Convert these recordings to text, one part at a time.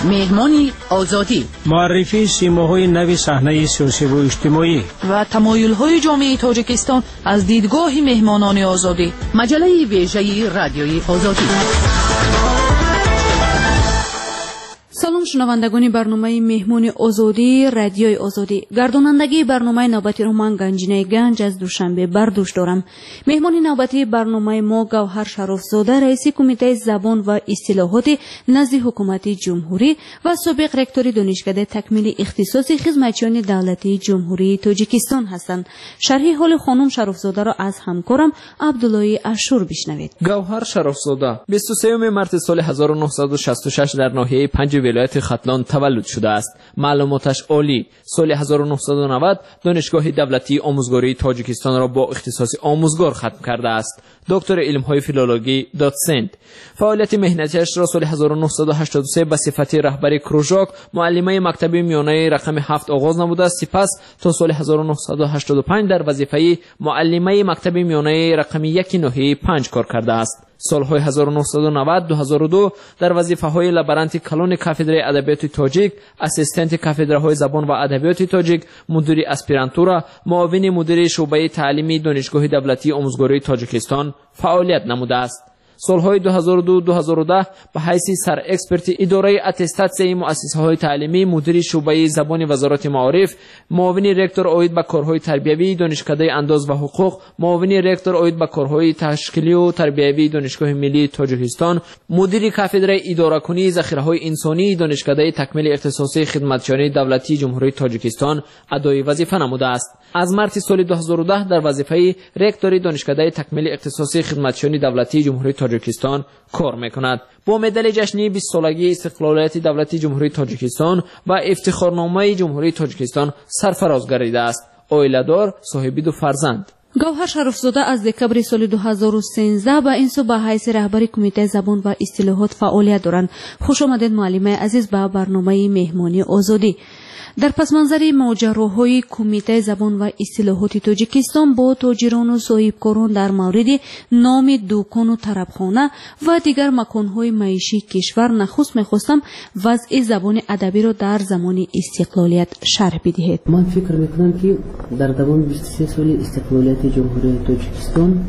مهمانی آزادی، معرفی سیماهای نوی صحنه سیاسی و اجتماعی و تمایل‌های جامعه تاجیکستان از دیدگاه مهمانان آزادی. مجله ویژه رادیوی آزادی. سلام شنوندگان برنامه مهمون آزادی رادیوی آزادی. گردانندگی برنامه نوبتی رو من گنجینه گنج از دوشنبه بر دوش دارم. مهمان نوبتی برنامه ما گوهر شرافزاده رئیس کمیته زبان و اصطلاحات نزد حکومت جمهوری و سابق رکتور دانشکده تکمیل اختصاصی خدمتیان دولتی جمهوری تاجیکستان هستند. شرح حال خانم شرافزاده را از همکارم عبدالله اشور بشنوید. گوهر شرافزاده 23 مارس سال 1966 در ناحیه 5 ولایت ختلان تولد شده است. معلوماتش عالی. سال 1990 دانشگاه دولتی آموزگاری تاجیکستان را با اختصاص آموزگار ختم کرده است. دکتر علم‌های فیلولوژی داتسنت. فعالیت مهنتیش را سال 1983 به صفت رهبر کروژاک معلمه مکتب میانه رقم 7 آغاز نموده، سپس تا سال 1985 در وظیفه معلمه مکتب میانه رقم 1 ناحیه 5 کار کرده است. سالهای 1990-2002 در وظیفه‌های لابرانت کلون کافدره ادبیات تاجیک، اسیستنت کافدره‌های زبان و ادبیات تاجیک، مدیر اسپیرانتورا، معاون مدیر شعبه تعلیمی دانشگاه دولتی آموزگاری تاجیکستان فعالیت نموده است. سالهای 2002-2010 به حیث سر اکسپرت اداره اتستاتسیای مؤسسه‌های تعلیمی، مدیر شعبه زبان وزارت معارف، معاون رکتور عاید به کارهای تربیوی دانشکده انداز و حقوق، معاون رکتور عاید به کارهای تشکیلی و تربیوی دانشگاه ملی تاجیکستان، مدیر کافدره اداره‌کنی ذخیره‌های انسانی دانشکده تکمیل اختصاصی خدمتیان دولتی جمهوری تاجیکستان ادای وظیفه نموده است. از مارس سال 2010 در وظیفه رکتور دانشکده تکمیل اختصاصی خدمتیان دولتی جمهوری تاجیکستان کار میکند. با مدال جشنی 20 سالگی استقلالیت دولتی جمهوری تاجیکستان و افتخارنامه جمهوری تاجیکستان سرفراز گردیده است. عائله‌دار، صاحب 2 فرزند. گوهر شرافزاده از دکبر سال 2013 به این سو به حیث رهبر کمیته زبان و اصطلاحات فعالیت دارند. خوش آمدید معلم عزیز به برنامه مهمانی آزادی. در پس منظر ماجراهای کمیته زبان و اصطلاحات تاجیکستان با تاجران و صاحبکاران در مورد نام دکان و طربخانه و دیگر مکانهای معیشی کشور نخست می‌خواستم وضع زبان ادبی را در زمان استقلالیت شرح بدهید. من فکر میکنم که در دوام 23 سال استقلالیت جمهوری تاجیکستان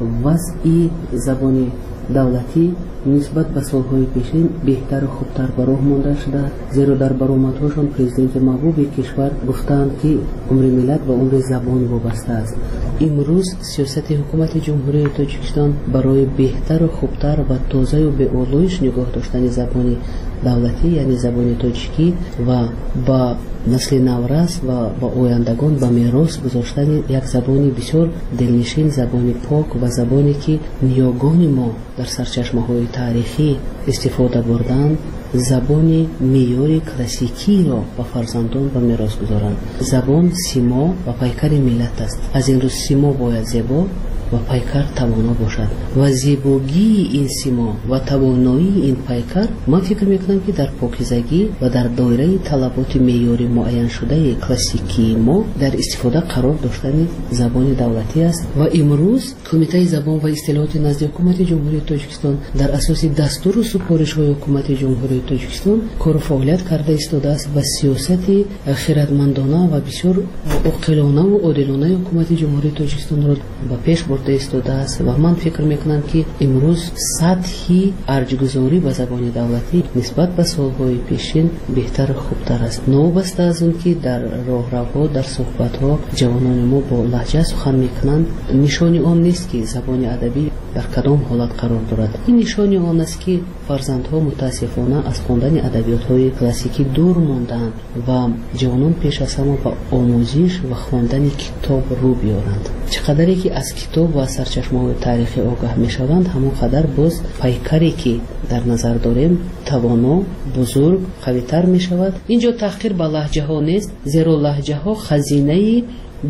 وضع زبان دولتی نسبت به سالهای پیشین بهتر و خوبتر به راه مانده شده، زیرا در برآمدهاشان پرزیدنت محبوب کشور گفتند که عمر ملت و عمر زبان وابسته است. امروز سیاست حکومت جمهوری تاجیکستان برای بهتر و خوبتر و تازه و به اولویش نگاه داشتن زبان دولتی یعنی زبان تاجیکی و با نسل نورس و با آیندگان به میراث گذاشتن یک زبانی بسیار دلنشین، زبان پاک و زبانی که نیاگان ما در سرچشمه‌های تاریخی استفاده بردند، زبان معیار کلاسیکی را به فرزندان به میراث گذارند. زبان سیما و پیکر ملت است. از این رو سیما باید زیبا و پیکر توانا باشد و زیبایی این سیما و توانایی این پیکر من فکر میکنم که در پاکیزگی و در دایره طلبات معیاری معین شده کلاسیکی ما در استفاده قرار داشتن زبان دولتی است و امروز کمیته زبان و اصطلاحات نزد حکومت جمهوری تاجیکستان در اساس دستور و سپارش‌های حکومت جمهوری تاجیکستان کار و فعالیت کرده ایستاده است و سیاست خردمندانه و بسیار عاقلانه و عادلانه حکومت جمهوری تاجیکستان را به پیش برده ایستاده است و من فکر میکنم که امروز سطحی ارجگذاری به زبان دولتی نسبت به سالهای پیشین بهتر و خوبتر است. نوبسته از اون که در راهروها در صحبت‌ها جوانان ما با لهجه سخن میکنند، نشانی آن نیست که زبان ادبی در کدام حالت قرار دارد. این نشانی آن است که فرزندها متاسفانه از خواندن ادبیات‌های کلاسیکی دور ماندند و جوانان پیش از همه به آموزش و خواندن کتاب رو بیارند. چقدری که از کتاب و سرچشمه‌های تاریخی آگاه میشوند، همونقدر باز پیکری که در نظر داریم توانا، بزرگ، قوی‌تر میشود. اینجا تحقیر به لهجه ها نیست، زیرا لهجه ها خزینه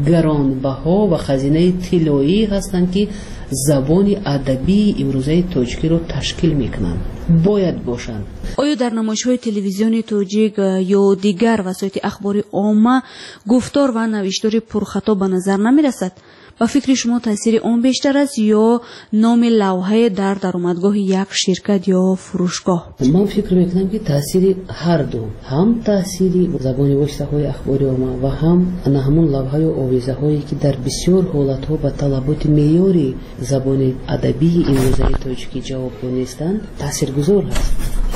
گرانبها و خزینه طلایی هستند که زبان ادبی امروزه تاجیکی رو تشکیل میکنند. باید باشند. آیا در نمایش‌های تلویزیونی تاجیک یا دیگر وسایل اخباری عامه گفتار و نوشتار پرخطا به نظر نمی‌رسد؟ ба фикри шумо таъсири он бештар аст ё номи лавҳае дар даромадгоҳи як ширкат ё фурӯшгоҳ? ман фикр мекунам ки таъсири ҳарду, ҳам таъсири забони воситаҳои ахбори омма ва ҳам ана ҳамун лавҳаю овизаҳое ки дар бисёр ҳолатҳо ба талаботи меъёри забони адабии имрӯзаи тоҷикӣ ҷавоб донистанд таъсиргузор ҳаст.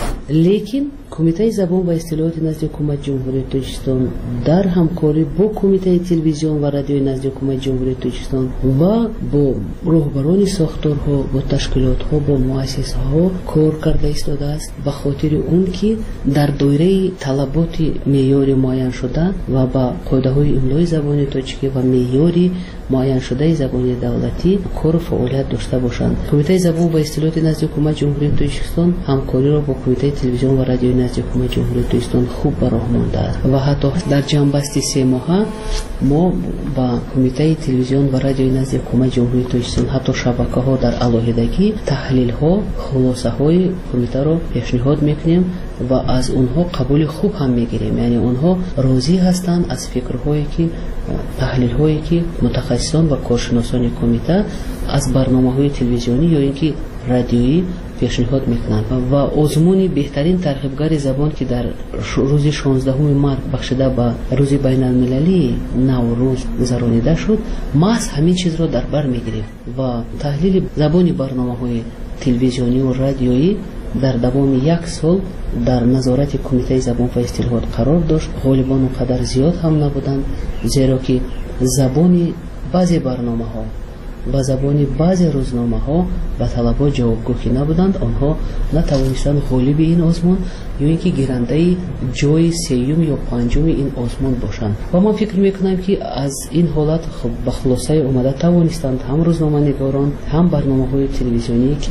лекин кумитаи забон ва истилоҳоти назди ҳукумати ҷумҳурияти тоҷикистон дар ҳамкорӣ бо кумитаи телевизион ва радиои назди ҳукумати ҷумҳурияти тоҷикистон ва бо роҳбарони сохторҳо, бо ташкилотҳо, бо муассисаҳо кор карда истодааст ба хотири он ки дар доираи талаботи меъёри муайяншуда ва ба қоидаҳои имлои забони тоҷикӣ ва меъёри муайяншудаи забони давлатӣ кору фаъолият дошта бошанд. Кумитаи забон ва истилоҳоти назди ҳукумати ҷумҳурияти тоҷикистон ҳамкориро бо кумитаи телевизион ва радиои назди ҳукумати ҷумҳурияти тоҷикистон хуб ба роҳ мондааст ва ҳатто дар ҷамъбасти 3 моҳа мо ба кумитаи телевизион ва радиои назди ҳукумати ҷумҳурияти тоҷикистон ҳатто шабакаҳо дар алоҳидагӣ таҳлилҳо, хулосаҳои кумитаро пешниҳод мекунем ва аз онҳо қабули хуб ҳам мегирем. яъне онҳо розӣ ҳастанд аз фикрҳое ки таҳлилҳое ки мутахассисон ва коршиносони кумита аз барномаҳои телевизионӣ ё ин ки радиоӣ пешниҳод мекунанд ва озмуни беҳтарин тарғибгари забон ки дар рӯзи 16 март бахшида ба рӯзи байналмилалии наврӯз гузаронида шуд, маҳз ҳамин чизро дар бар мегирем ва таҳлили забони барномаҳои телевизиониву радиоӣ дар давоми 1 сол дар назорати кумитаи забон ва истилоҳот қарор дошт. ғолибон он қадар зиёд ҳам набуданд, зеро ки забони баъзе барномаҳо ба забони баъзе рӯзномаҳо ба талабот ҷавобгӯҳӣ набуданд. онҳо натавонистанд ғолиби ин озмун ё ин ки гирандаи ҷои 3-ум ё 5-уми ин озмун бошанд. ва ман фикр мекунам ки аз ин ҳолат ба хулосаи омада тавонистанд ҳам рӯзноманигорон, ҳам барномаҳои телевизионӣ ки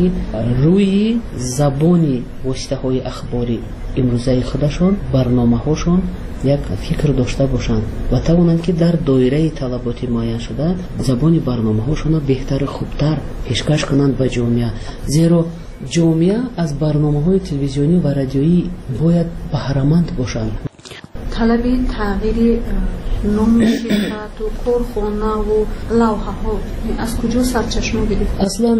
рӯи забони воситаҳои ахбори имрӯзаи худашон, барномаҳошон як фикр дошта бошанд ва тавонанд ки дар доираи талаботи муайян шуда забони барномаҳошонро беҳтару хубтар пешкаш кунанд ба ҷомеа. зеро ҷомеа аз барномаҳои телевизионӣ ва радиоӣ бояд баҳраманд бошанд. талаби тағйири номи ширкату корхонаву лавҳаҳо аз куҷо сарчашма гирифт? аслан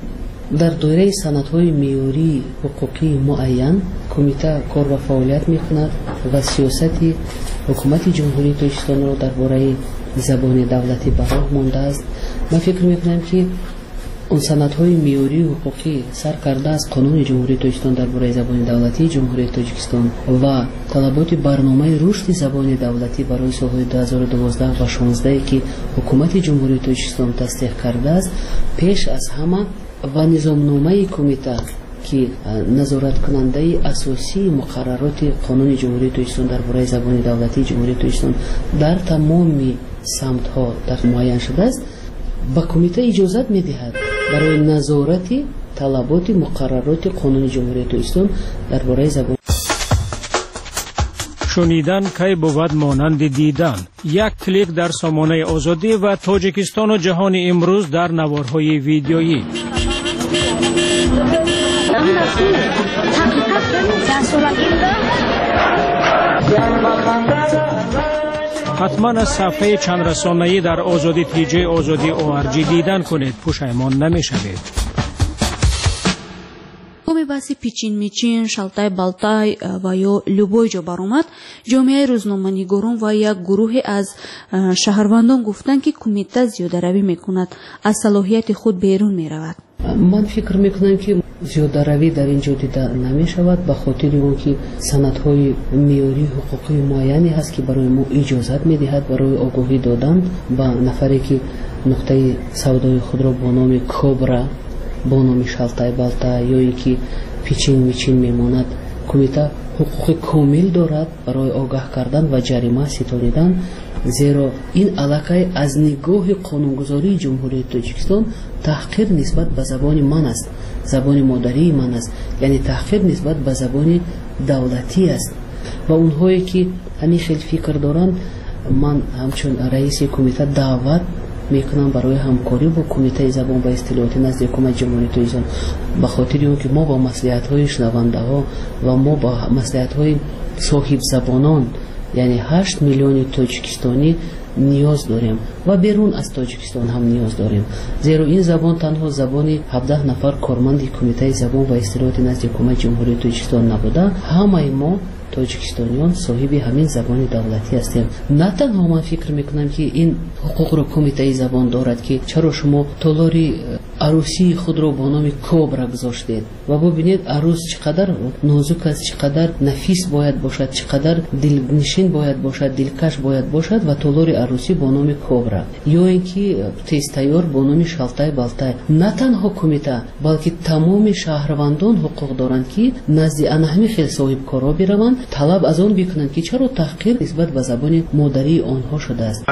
дар доираи санадҳои меъёрии ҳуқуқии муайян кумита кор ва фаъолият мекунад ва сиёсати ҳукумати ҷумҳурии тоҷикистонро дар бораи забони давлатӣ ба роҳ мондааст. ман фикр мекунам ки он санадҳои меъёрии ҳуқуқӣ сар кардааст қонуни ҷумҳурии тоҷикистон дар бораи забони давлатии ҷумҳурии тоҷикистон ва талаботи барномаи рушди забони давлатӣ барои солҳои 2012 ва 16 ки ҳукумати ҷумҳурии тоҷикистон тасдиқ кардааст пеш аз ҳама ва низомномаи кумита ки назораткунандаи асосии муқаррароти қонуни ҷумҳурии тоҷикистон дар бораи забони давлатии ҷумҳурии тоҷикистон дар тамоми самтҳо дар муайян шудааст, ба кумита иҷозат медиҳад барои назорати талаботи муқаррароти қонуни ҷумҳурии тоҷикистон дар бораи забон. шунидан кай бувад монанди дидан. Як клик дар сомонаи озодӣ ва Тоҷикистону ҷаҳони имрӯз дар наворҳои видеоӣ. ҳатман аз сафҳаи чандрасонаӣ дар озоди тиҷаи озоди ORG дидан кунед, пушаймон намешавед. баҳси пичин мичин, шалтай балтай ва ё любой ҷо баромад, ҷомеаи рӯзноманигорон ва як гурӯҳе аз шаҳрвандон гуфтанд ки кумита зиёдаравӣ мекунад, аз салоҳияти худ берун меравад. ман фикр мекунам ки зиёдаравӣ дар ин ҷо дида намешавад ба хотири он ки санадҳои меъёрии ҳуқуқии муайяне ҳаст ки барои мо иҷозат медиҳад барои огоҳӣ додан ба нафаре ки нуқтаи савдои худро бо номи кобра, бо номи шалтай балтай ё ин ки пичин мичин мемонад, кумита ҳуқуқи комил дорад барои огаҳ кардан ва ҷарима ситонидан, зеро ин аллакай аз нигоҳи қонунгузории ҷумҳурияти тоҷикистон таҳқир нисбат ба забони ман аст, забони модарии ман аст, яъне таҳқир нисбат ба забони давлатӣ аст. ва онҳое ки ҳамин хел фикр доранд, ман ҳамчун раиси кумита даъват мекунам барои ҳамкорӣ бо кумитаи забон ва истилоҳоти назди ҳукумати ҷумҳурии тоҷикистон, ба хотири он ки мо ба маслиҳатҳои шунавандаҳо ва мо ба маслиҳатҳои соҳибзабонон, яъне 8 миллиони тоҷикистонӣ نیاز داریم و بیرون از تاجیکستان هم نیاز داریم، زیرا این زبان تنها زبانی 17 نفر کارمند کمیته زبان و اصطلاحات نزد حکومت جمهوری تاجیکستان نبوده. همه ما تاجیکستانیان صاحب همین زبان دولتی هستیم. نه تنها من فکر میکنم که این حقوق رو کمیته زبان دارد که چرا شما تالاری عروسی خود رو با نام کبرا گذاشتید و ببینید عروس چقدر نازک است، چقدر نفیس باید باشد، چقدر دلنشین باید باشد، دلکش باید باشد و تالاری عروسی با نام کبرا، یا اینکه تستیار با نام شالتای بالتای. نه تنها کمیته بلکه تمام شهروندان حقوق دارند که نزد آنها خیلی صاحب کارا بروند، طلب از آن بکنند که چرا تحقیر نسبت به زبان مادری آنها شده است.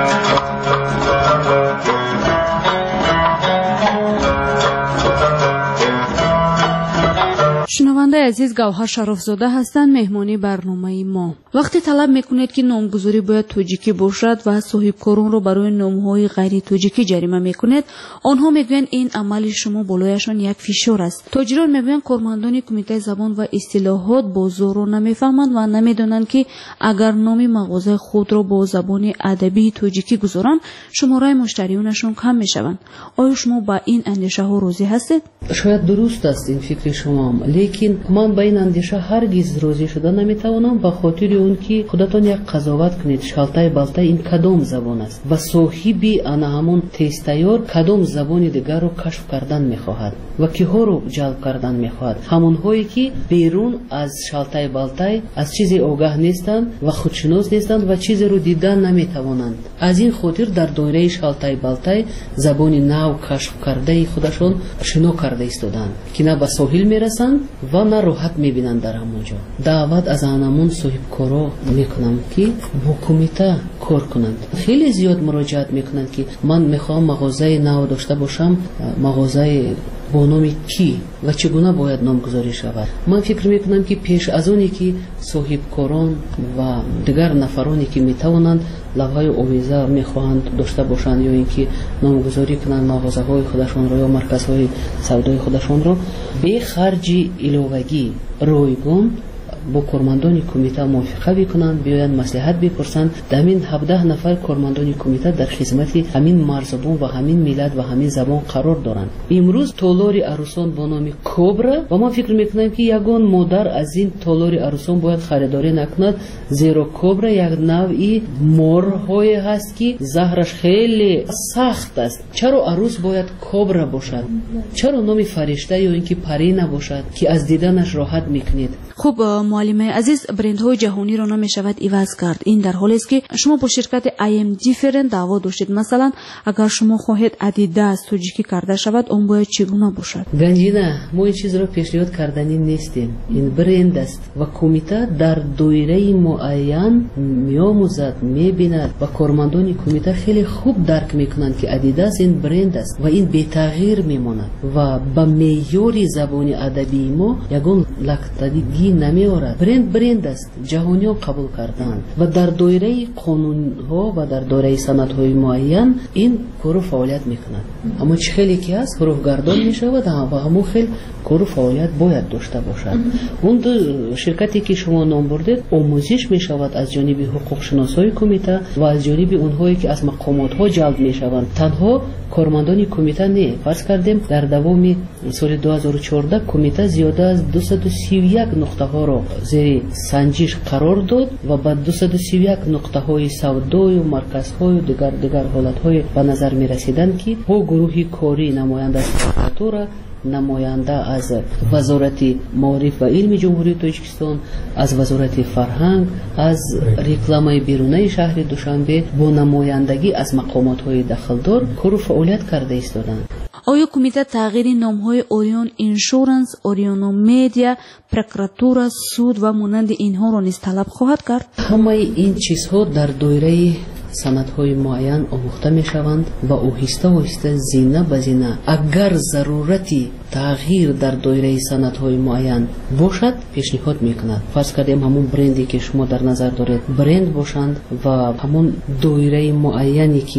شنونده عزیز، گوهر شرافزاده هستند مهمانی برنامه ما. وقتی طلب میکنید که نامگذاری باید توجیکی باشد و صاحبکاران رو برای نامهای غیر توجیکی جریمه میکنید، آنها میگویند این عمل شما بالایشان یک فشار است. تاجران میگویند کارمندان کمیته زبان و اصطلاحات بازار رو نمیفهمند و نمیدونند که اگر نام مغازه خود را با زبان ادبی توجیکی گذارند، شماره مشتریانشان کم میشوند. آیا شما با این اندیشه ها راضی هستید؟ شاید درست است این فکر شما، لیکن من با این اندیشه هرگز راضی شده نمیتوانم، به خاطر اون که خودتان یک قضاوت کنید شالتای بالتای این کدام زبان است و صاحب آن همون تستیار کدام زبان دیگر رو کشف کردن میخواهد و کیها رو جلب کردن میخواهد. همون هایی که بیرون از شالتای بالتای از چیزی آگاه نیستند و خودشناس نیستند و چیزی رو دیدن نمیتوانند. از این خاطر در دایره شالتای بالتای زبان نو کشف کرده خودشون شنو کرده ایستادند که نه به ساحل میرسند و نه راحت میبینند در همونجا. دعوت از آنمون صاحب کارا میکنم که با کمیته کار کنند. خیلی زیاد مراجعت میکنند که من میخوام مغازه نو داشته باشم، مغازه با نام کی و چگونه باید نامگذاری شود. من فکر میکنم که پیش از اونی که صاحب کاران و دیگر نفرانی که میتوانند لوحه آویزه میخواهند داشته باشند یا اینکه نامگذاری کنند مغازه های خودشان را یا مرکز های سودای خودشان را به خرج الوگی رایگان با کارمندان کمیته موافقه بکنند، بیاین مصلحت بپرسند. همین 17 نفر کارمندان کمیته در خدمت همین مرزبان و همین ملت و همین زبان قرار دارند. امروز تالار عروسان با نام کبرا و من فکر میکنم که یگان مادر از این تالار عروسان باید خریداری نکند، زیرا کبرا یک نوعی مارهای هست که زهرش خیلی سخت است. چرا عروس باید کبرا باشد؟ چرا نام فرشته یا اینکه پری نباشد که از دیدنش راحت میکنید؟ خب معلم عزیز، برندهای جهانی را نمیشود عوض کرد. این در حالی است که شما با شرکت IM Different دعوا داشتید. مثلا اگر شما خواهید ادیداس توجیکی کرده شود، اون باید چگونه باشد؟ گنجینه، ما این چیز را پیشنهاد کردنی نیستیم. این برند است و کمیته در دایره معین میآموزد، میبیند و کارمندان کمیته خیلی خوب درک میکنند که ادیداس این برند است و این بی تغییر میماند و با معیار زبان ادبی ما یگان لختگی نمیارد. برند است، جهانی ها قبول کردن و در دایره قانون ها و در دایره سنت های معین این کار فعالیت میکنند. اما چه خیلی که هست حروف گردان میشود و همون خیلی کار فعالیت باید داشته باشد. اون دو شرکتی که شما نام بردید آموزش میشود از جانب حقوق شناسای کمیته و از جانب اونهایی که از مقامات ها جلب میشوند. تنها کارمندان کمیته نه. فرض کردیم در دوام سال 2014 کمیته زیاده از 231 نقطه ها را زیر سنجش قرار داد و بعد 231 نقطه های سودای و مرکز های و دیگر حالت های به نظر می رسیدند که با گروه کاری نماینده از پرکاتورا، نماینده از وزارت معارف و علم جمهوری تاجیکستان، از وزارت فرهنگ، از رکلام بیرونی شهر دوشنبه با نمایندگی از مقامات های دخلدار کار و فعالیت کرده ایستادند. آیا کمیته تغییر نامهای اوریون اینشورنس، اوریونو میدیا، پرکراتورا، سود و مانند اینها را نیز طلب خواهد کرد؟ همه این چیزها در دایره سندهای معین آموخته می شوند و آهسته زینه به زینه اگر ضرورتی تغییر در دایره سندهای معین باشد پیشنهاد می کند. فرض کردیم همون برندی که شما در نظر دارید برند باشند و همون دایره معینی که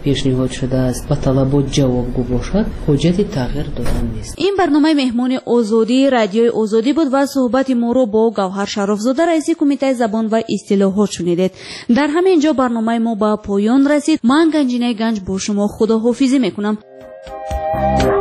پیشنهاد شده است و طلبات جوابگو باشد حجت تغییر دادن نیست. این برنامه مهمون آزادی رادیوی آزادی بود و صحبت ما رو با گوهر شرافزاده رئیس کمیته زبان و اصطلاحات شنیدید. در همین جا برنامه ما با پایان رسید. من گنجینه گنج با شما خداحافظی میکنم.